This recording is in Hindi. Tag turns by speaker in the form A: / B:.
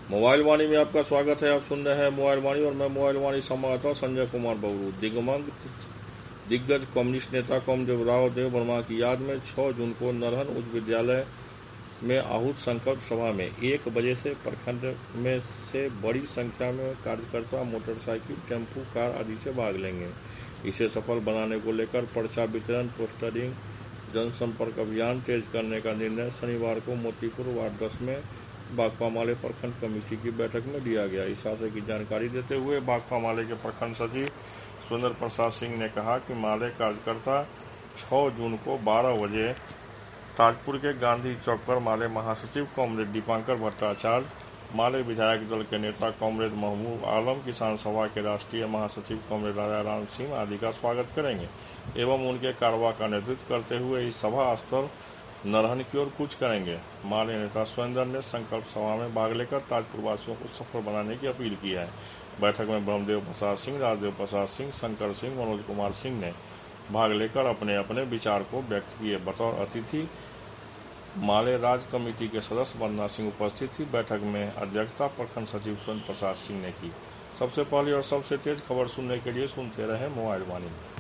A: मोबाइल वाणी में आपका स्वागत है। आप सुन रहे हैं मोबाइल वाणी और मैं मोबाइल वाणी संवाददाता संजय कुमार बबरू। दिग्गज कम्युनिस्ट नेता कोमदेवराव देव वर्मा की याद में 6 जून को नरहन उच्च विद्यालय में आहूत संकल्प सभा में 1 बजे से प्रखंड में से बड़ी संख्या में कार्यकर्ता मोटरसाइकिल, टेम्पू, कार आदि से भाग लेंगे। इसे सफल बनाने को लेकर पर्चा वितरण, पोस्टरिंग, जनसंपर्क अभियान तेज करने का निर्णय शनिवार को मोतीपुर वार्ड 10 में भाकपा माले प्रखंड कमेटी की बैठक में लिया गया। इस आशय की जानकारी देते हुए भाकपा माले के प्रखंड सचिव सुरेंद्र प्रसाद सिंह ने कहा कि माले कार्यकर्ता 6 जून को 12 बजे ताजपुर के गांधी चौक पर माले महासचिव कॉमरेड दीपांकर भट्टाचार्य, माले विधायक दल के नेता कॉमरेड महबूब आलम, किसान सभा के राष्ट्रीय महासचिव कॉमरेड राजा राम सिंह आदि का स्वागत करेंगे एवं उनके कारवा का नेतृत्व करते हुए इस सभा स्थल नरहन की ओर कूच करेंगे। माले नेता सुरेंद्र ने संकल्प सभा में भाग लेकर ताजपुर वासियों को सफल बनाने की अपील की है। बैठक में ब्रह्मदेव प्रसाद सिंह, राजदेव प्रसाद सिंह, शंकर सिंह, मनोज कुमार सिंह ने भाग लेकर अपने अपने विचार को व्यक्त किए। बतौर अतिथि माले राज्य कमेटी के सदस्य वंदना सिंह उपस्थित थी। बैठक में अध्यक्षता प्रखंड सचिव सुरेंद्र प्रसाद सिंह ने की। सबसे पहले और सबसे तेज खबर सुनने के लिए सुनते रहे मोबाइल वाणी।